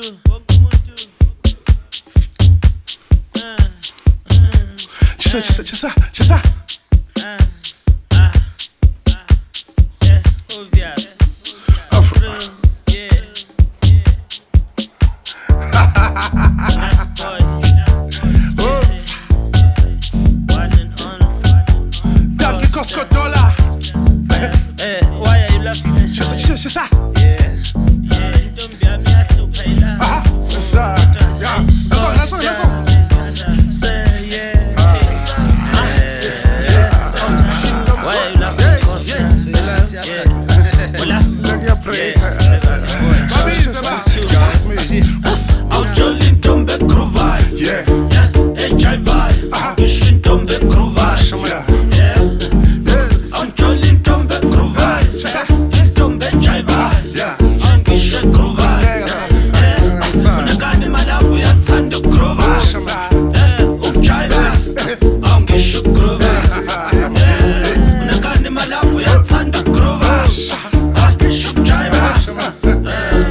Chisa. Obvious. Daddy Costco dollar. Why are you laughing? Chisa. Don't be a me to pay that. Yes, yeah. That's all. Say yeah. Why are you laughing? I'm jolly Dombe Kruvaj. Yeah. Enjoy vibe. Gishin Dombe Kruvaj. I'm jolly Dombe Kruvaj. Dombe Enjoy vibe. Gishin Kruvaj. Unagani malavu ya Tando Kruvaj. Enjoy vibe. Gishin Kruvaj. Unagani malavu ya Tando Kruvaj. Gishin Enjoy vibe.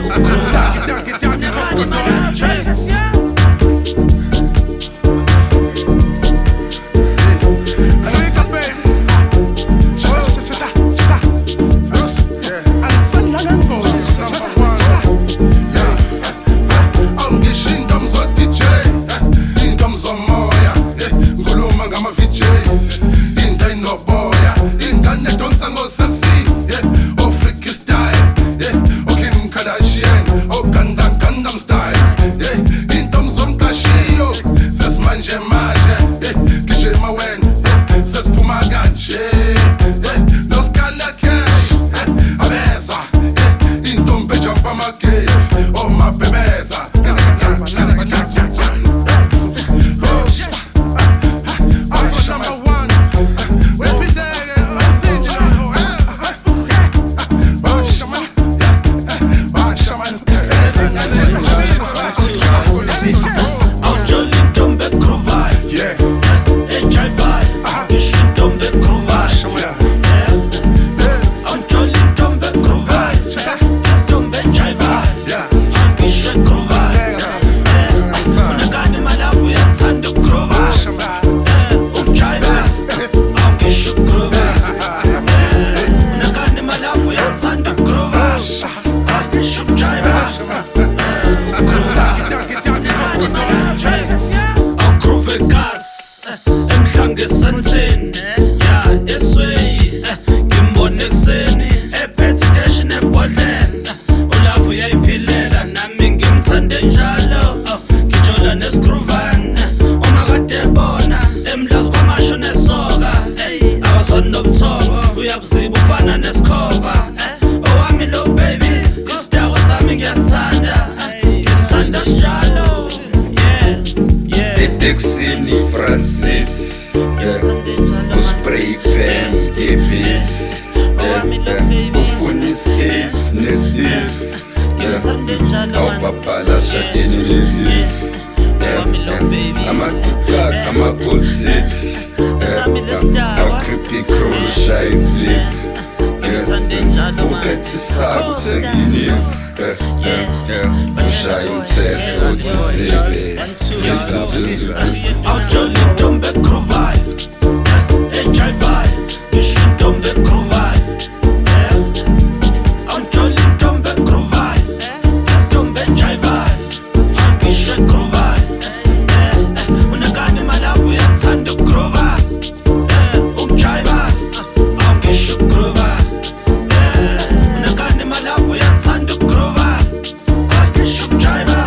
Dixini Francis, Spray pen, Gibis, Ufuni Steve, Nestif, Aufapala Shatini Levif, Amakutak, Amakulsit, Akripi Kroll Shai Flip, Uketsi Sabu Segini, Ushai Utsetsu Utsisebe. I'm jolly Dombe Kruvaj. Enjoy vibe. Gishin Dombe Kruvaj. I'm jolly Dombe Kruvaj. Dombe Enjoy vibe. Gishin Kruvaj. Unagani malavu ya Tando Kruvaj. Enjoy vibe. Gishin Kruvaj. Unagani malavu ya Tando Kruvaj. Gishin Enjoy vibe.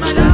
madame.